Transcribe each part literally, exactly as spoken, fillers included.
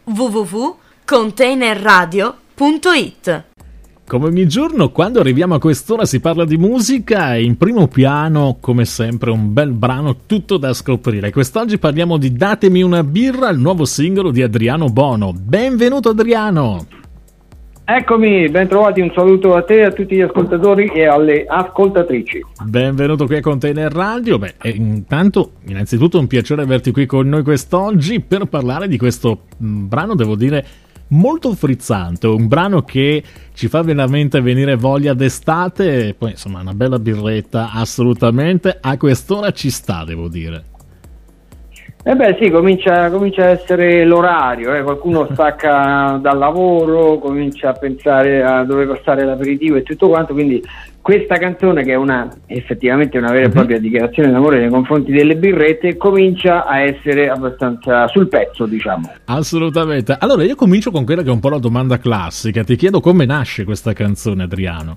w w w punto container radio punto it. Come ogni giorno, quando arriviamo a quest'ora si parla di musica e in primo piano, come sempre, un bel brano tutto da scoprire. Quest'oggi parliamo di Datemi una birra, il nuovo singolo di Adriano Bono. Benvenuto Adriano! Eccomi, ben trovati, un saluto a te e a tutti gli ascoltatori e alle ascoltatrici. Benvenuto qui a Container Radio. Beh, e intanto, innanzitutto un piacere averti qui con noi quest'oggi per parlare di questo mh, brano, devo dire, molto frizzante, un brano che ci fa veramente venire voglia d'estate e poi insomma una bella birretta assolutamente a quest'ora ci sta, devo dire. Eh beh sì, comincia, comincia a essere l'orario, eh. Qualcuno stacca dal lavoro, comincia a pensare a dove passare l'aperitivo e tutto quanto, quindi questa canzone, che è una effettivamente una vera e propria dichiarazione d'amore nei confronti delle birrette, comincia a essere abbastanza sul pezzo, diciamo. Assolutamente. Allora io comincio con quella che è un po' la domanda classica, ti chiedo come nasce questa canzone, Adriano.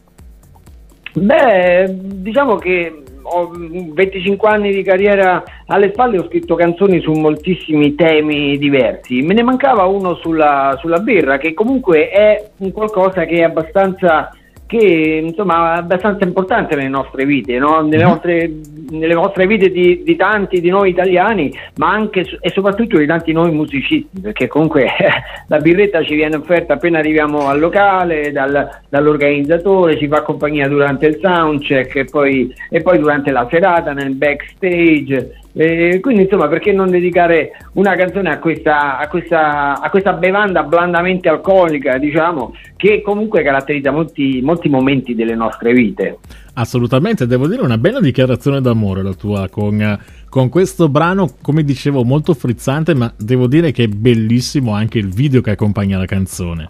Beh, diciamo che ho venticinque anni di carriera alle spalle, ho scritto canzoni su moltissimi temi diversi, me ne mancava uno sulla, sulla birra, che comunque è un qualcosa che è abbastanza che insomma è abbastanza importante nelle nostre vite, no? Nelle nostre, nelle vostre vite di, di tanti di noi italiani, ma anche e soprattutto di tanti noi musicisti, perché comunque la birretta ci viene offerta appena arriviamo al locale dal, dall'organizzatore, ci fa compagnia durante il soundcheck e poi, e poi durante la serata nel backstage. Eh, quindi insomma, perché non dedicare una canzone a questa, a questa, a questa bevanda blandamente alcolica, diciamo, che comunque caratterizza molti, molti momenti delle nostre vite. Assolutamente, devo dire una bella dichiarazione d'amore la tua con, con questo brano, come dicevo, molto frizzante, ma devo dire che è bellissimo anche il video che accompagna la canzone.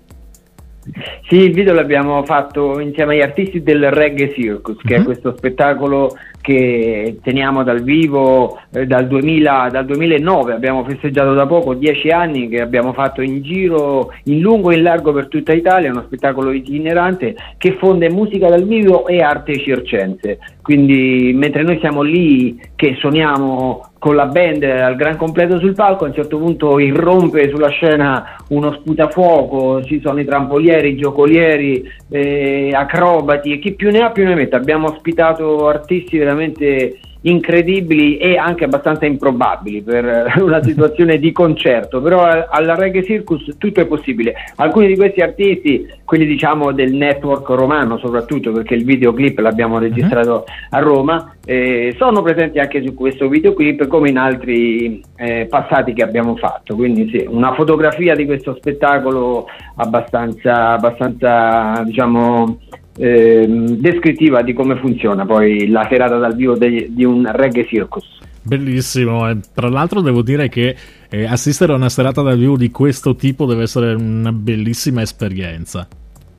Sì, il video l'abbiamo fatto insieme agli artisti del Reggae Circus, che uh-huh. è questo spettacolo che teniamo dal vivo eh, dal, duemila, dal duemilanove, abbiamo festeggiato da poco dieci anni, che abbiamo fatto in giro, in lungo e in largo per tutta Italia, uno spettacolo itinerante che fonde musica dal vivo e arte circense. Quindi mentre noi siamo lì che suoniamo con la band al gran completo sul palco, a un certo punto irrompe sulla scena uno sputafuoco, ci sono i trampolieri, giocolieri, eh, acrobati e chi più ne ha più ne mette. Abbiamo ospitato artisti veramente incredibili e anche abbastanza improbabili per una situazione di concerto, però alla Reggae Circus tutto è possibile. Alcuni di questi artisti, quelli diciamo del network romano soprattutto, perché il videoclip l'abbiamo registrato a Roma, eh, sono presenti anche su questo videoclip come in altri eh, passati che abbiamo fatto, quindi sì, una fotografia di questo spettacolo abbastanza, abbastanza diciamo Eh, descrittiva di come funziona poi la serata dal vivo de- di un Reggae Circus. Bellissimo, e tra l'altro devo dire che eh, assistere a una serata dal vivo di questo tipo deve essere una bellissima esperienza.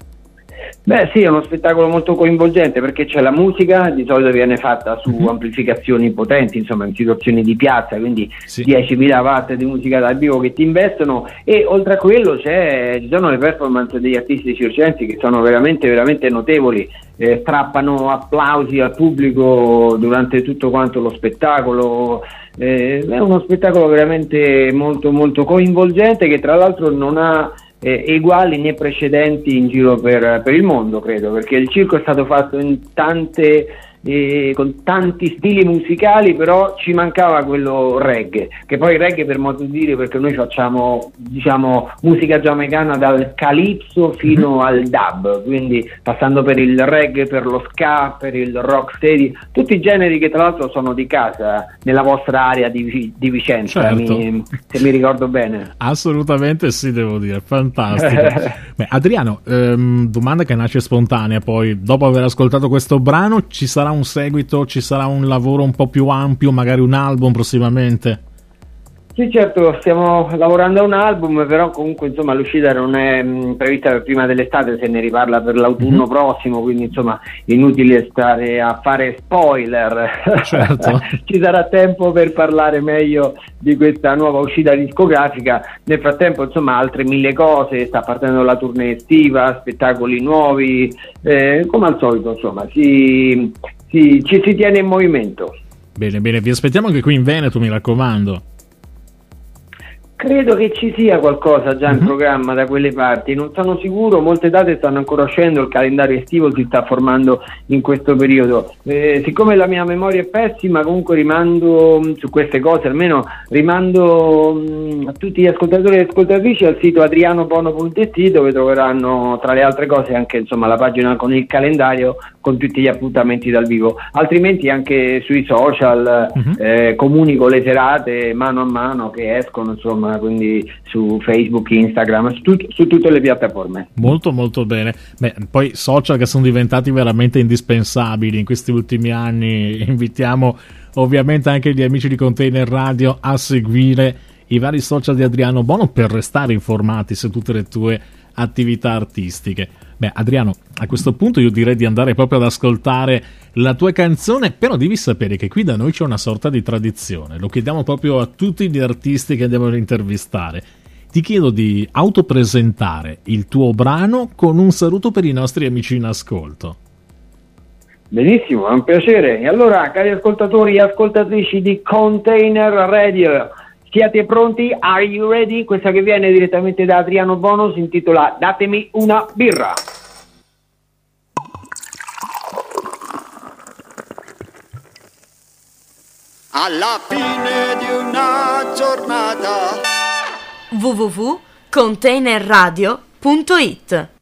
Beh sì, è uno spettacolo molto coinvolgente perché c'è la musica, di solito viene fatta su mm-hmm. amplificazioni potenti, insomma in situazioni di piazza, quindi sì. diecimila watt di musica dal vivo che ti investono, e oltre a quello c'è, ci sono le performance degli artisti circensi che sono veramente veramente notevoli, eh, strappano applausi al pubblico durante tutto quanto lo spettacolo. Eh, è uno spettacolo veramente molto molto coinvolgente che tra l'altro non ha Eh, eguali né precedenti in giro per, per il mondo, credo, perché il circo è stato fatto in tante eh, con tanti stili musicali, però ci mancava quello reggae, che poi reggae per modo di dire, perché noi facciamo diciamo musica giamaicana dal calypso fino mm-hmm. al dub, quindi passando per il reggae, per lo ska, per il rocksteady, tutti i generi che tra l'altro sono di casa nella vostra area di, di Vicenza, certo. mi, se mi ricordo bene. Assolutamente sì, devo dire, fantastico. Beh, Adriano, ehm, domanda che nasce spontanea, poi dopo aver ascoltato questo brano ci sarà un seguito, ci sarà un lavoro un po' più ampio, magari un album prossimamente? Sì, certo, stiamo lavorando a un album, però comunque insomma l'uscita non è mh, prevista per prima dell'estate, se ne riparla per l'autunno mm-hmm. prossimo, quindi insomma inutile stare a fare spoiler. Certo. Ci sarà tempo per parlare meglio di questa nuova uscita discografica. Nel frattempo insomma altre mille cose, sta partendo la tournée estiva, spettacoli nuovi, eh, come al solito insomma si, si, ci si tiene in movimento. Bene, bene, vi aspettiamo anche qui in Veneto, mi raccomando. Credo che ci sia qualcosa già in Mhm. programma da quelle parti, non sono sicuro, molte date stanno ancora uscendo, il calendario estivo si sta formando in questo periodo. Eh, siccome la mia memoria è pessima, comunque rimando mh, su queste cose, almeno rimando mh, a tutti gli ascoltatori e ascoltatrici al sito adriano bono punto it, dove troveranno tra le altre cose anche insomma la pagina con il calendario con tutti gli appuntamenti dal vivo, altrimenti anche sui social Mhm. eh, comunico le serate mano a mano che escono, insomma, quindi su Facebook, Instagram, su, tut- su tutte le piattaforme. Molto molto bene. Beh, poi social che sono diventati veramente indispensabili in questi ultimi anni. Invitiamo ovviamente anche gli amici di Container Radio a seguire i vari social di Adriano Bono per restare informati su tutte le tue attività artistiche. Beh, Adriano, a questo punto io direi di andare proprio ad ascoltare la tua canzone, però devi sapere che qui da noi c'è una sorta di tradizione, lo chiediamo proprio a tutti gli artisti che andiamo ad intervistare. Ti chiedo di autopresentare il tuo brano con un saluto per i nostri amici in ascolto. Benissimo, è un piacere. E allora, cari ascoltatori e ascoltatrici di Container Radio, siete pronti? Are you ready? Questa che viene direttamente da Adriano Bono si intitola Datemi una birra. Alla fine di una giornata w w w punto container radio punto it